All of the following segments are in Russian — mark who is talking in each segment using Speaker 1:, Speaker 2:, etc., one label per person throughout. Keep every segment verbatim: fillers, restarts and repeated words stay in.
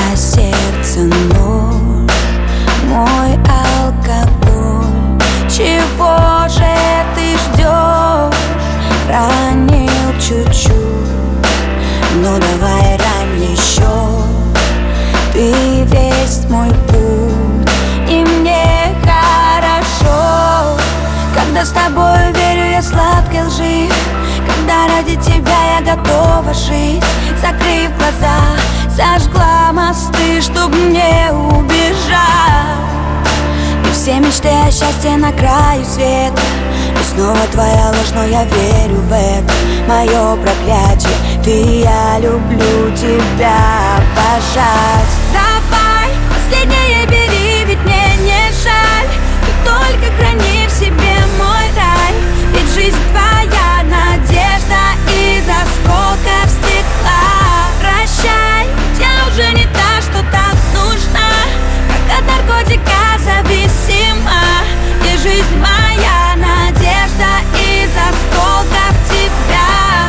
Speaker 1: а сердце нож, мой алкоголь. Чего же ты ждешь? Ранил чуть-чуть, ну давай рань еще. Ты весь мой путь, и мне хорошо, когда с тобой верю я сладкой лжи, когда ради тебя я готова жить. Закрыв глаза, зажгла мосты, чтоб не убежать. И все мечты о счастье на краю света, и снова твоя ложь, но я верю в это. Мое проклятие, ты, я люблю тебя обожать. Давай, последнее бери, ведь мне не жаль. Ты только храни в себе мой рай, ведь жизнь твоя надежда из осколков стекла. Прощай, я уже не та, что так нужна, как от наркотика зависима. И жизнь моя надежда из осколков тебя.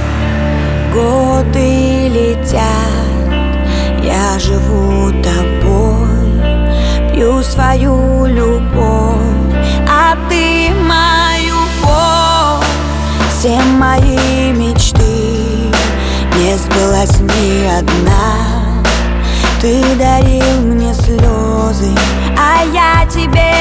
Speaker 1: Годы летят, я живу тобой, пью свою любовь, а ты мою боль. Все мои мечты, не сбылась ни одна. Ты дарил мне слезы, а я тебе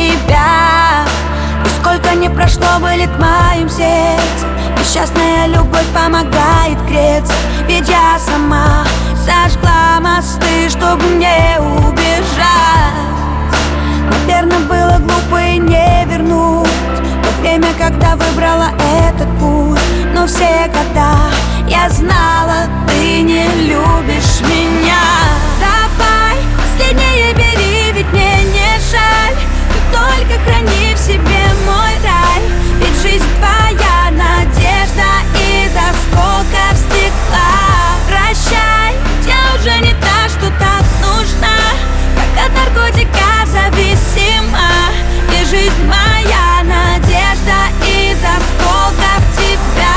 Speaker 1: себя. И сколько не прошло бы лет в моем сердце, несчастная любовь помогает греться. Ведь я сама сожгла мосты, чтоб не убежать. Наверное, было глупо и не вернуть то время, когда выбрала этот путь. Но все года я знала, ты не любишь меня. Давай, последнее бери, ведь мне не жаль. Ты только храни в себе мой рай, ведь жизнь твоя надежда из осколков стекла. Прощай, я уже не та, что так нужна, как от наркотика зависима. И жизнь моя надежда из осколков тебя.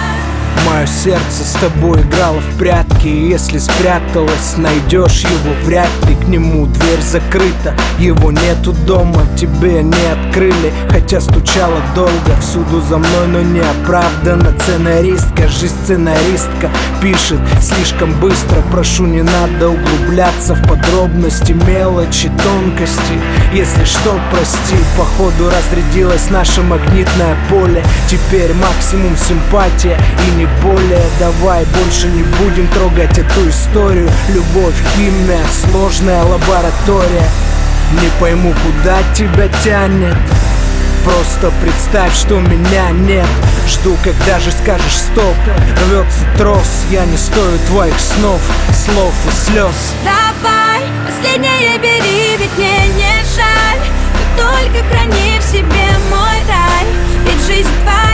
Speaker 2: Мое сердце с тобой играло в прятки, и если спряталась, найдешь его вряд ли. К нему дверь закрыта, его нету дома, тебе не открыли, хотя стучала долго. Всюду за мной, но не оправдана. Сценаристка, жизнь сценаристка пишет слишком быстро. Прошу, не надо углубляться в подробности, мелочи, тонкости. Если что, прости, походу разрядилось наше магнитное поле. Теперь максимум симпатия и не более. Давай больше не будем трогать эту историю. Любовь, химия, сложная лаборатория. Не пойму, куда тебя тянет. Просто представь, что меня нет. Жду, когда же скажешь стоп. Рвется трос, я не стою твоих снов, слов и слез.
Speaker 1: Давай, последнее бери, ведь мне не жаль. Ты только храни в себе мой рай, ведь жизнь твоя